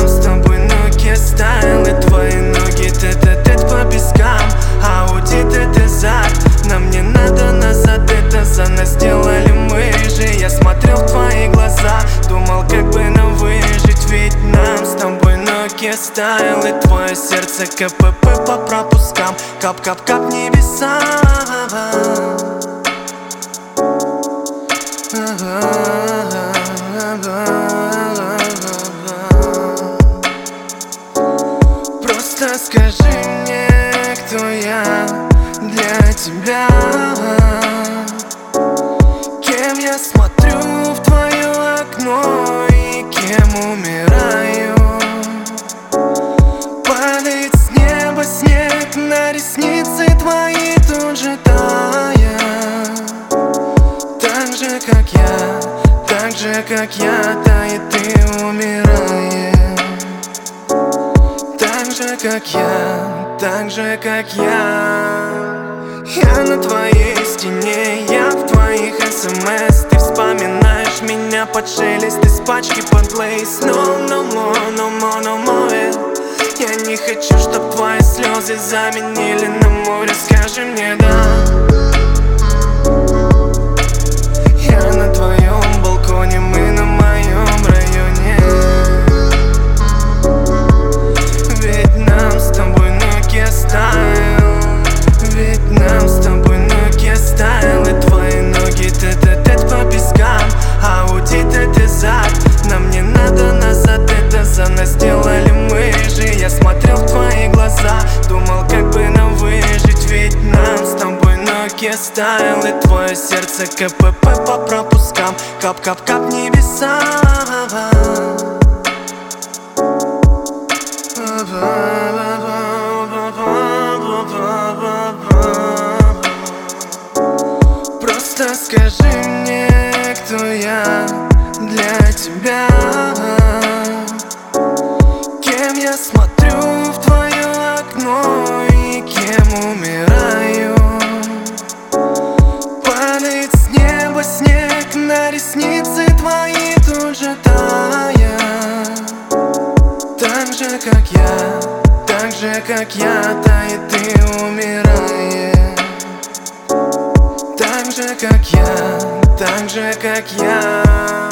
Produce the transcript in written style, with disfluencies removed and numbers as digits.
нам с тобой ноги стайл, и твои ноги тет-а-тет по пескам. Ауди это зад, нам не надо назад, это за нас сделали мы же. Я смотрел в твои глаза, думал, как бы нам выжить, ведь нам с тобой ноги стайл, и твое сердце КПП по пропускам. Кап-кап-кап небеса. Просто скажи мне, кто я для тебя. Кем я смотрю в твое окно и кем умираю. Падает с неба снег на ресницы твои, тут же тая. Так же, как я, тает и умирает. Так же, как я. Я на твоей стене, я в твоих СМС. Ты вспоминаешь меня под шелест из пачки под лейс. No more. Я не хочу, чтоб твои слезы заменили на море. Скажи мне да. Я на твоем балконе, мы на моем районе. Ведь нам с тобой ноги стайл. Ведь нам с тобой ноги стайл, и твои ноги тет-а-тет по пескам. Ауди это зад, нам не надо назад, это за нас сделали мы же. Я смотрел в твои глаза, думал, как бы нам выжить, ведь нам с тобой ноги стайл, и твое сердце КПП по пропускам. Кап-кап-кап небеса. Просто скажи мне, кто я для тебя. Кем я смотрю в твое окно и кем умираю. Падает с неба снег на ресницы твои, тут же тая. Так же, как я, тает и умирает. Так же, как я.